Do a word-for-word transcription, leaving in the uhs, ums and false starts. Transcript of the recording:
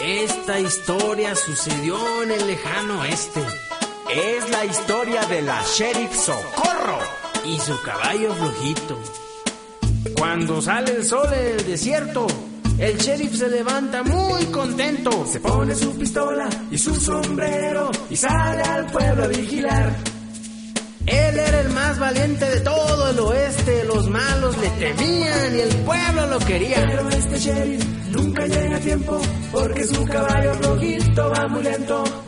Esta historia sucedió en el lejano oeste. Es la historia de la Sheriff Socorro y su caballo flojito. Cuando sale el sol en el desierto, el sheriff se levanta muy contento. Se pone su pistola y su sombrero y sale al pueblo a vigilar. Él era el más valiente de todo el oeste. Los malos le temían y el pueblo lo quería. Pero este sheriff nunca llega a tiempo porque su caballo flojito va muy lento.